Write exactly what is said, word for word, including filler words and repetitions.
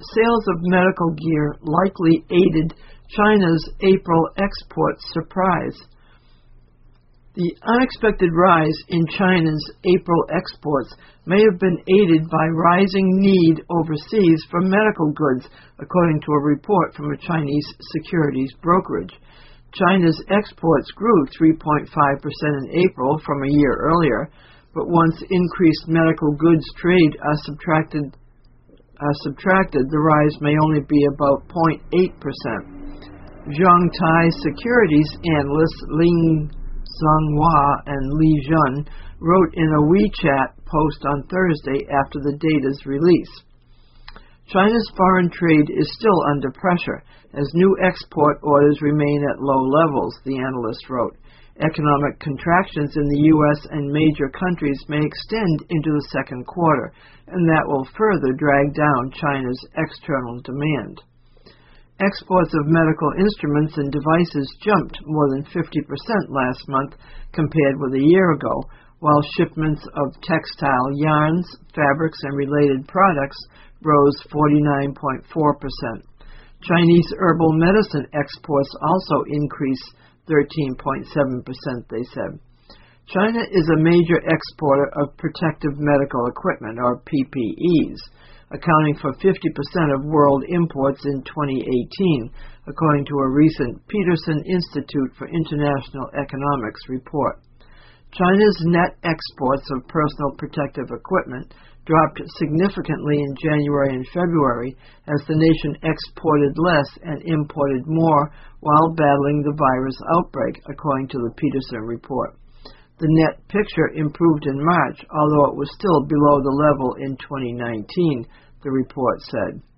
sales of medical gear likely aided China's April export surprise. The unexpected rise in China's April exports may have been aided by rising need overseas for medical goods, according to a report from a Chinese securities brokerage. China's exports grew three point five percent in April from a year earlier, but once increased medical goods trade are subtracted, are subtracted, the rise may only be about zero point eight percent. Zhongtai securities analysts Ling Zhonghua and Li Jun wrote in a WeChat post on Thursday after the data's release. China's foreign trade is still under pressure as new export orders remain at low levels, the analyst wrote. Economic contractions in the U S and major countries may extend into the second quarter, and that will further drag down China's external demand. Exports of medical instruments and devices jumped more than fifty percent last month compared with a year ago, while shipments of textile yarns, fabrics, and related products rose forty-nine point four percent. Chinese herbal medicine exports also increased thirteen point seven percent, they said. China is a major exporter of protective medical equipment, or P P Es, accounting for fifty percent of world imports in twenty eighteen, according to a recent Peterson Institute for International Economics report. China's net exports of personal protective equipment dropped significantly in January and February as the nation exported less and imported more while battling the virus outbreak, according to the Peterson report. The net picture improved in March, although it was still below the level in twenty nineteen, the report said.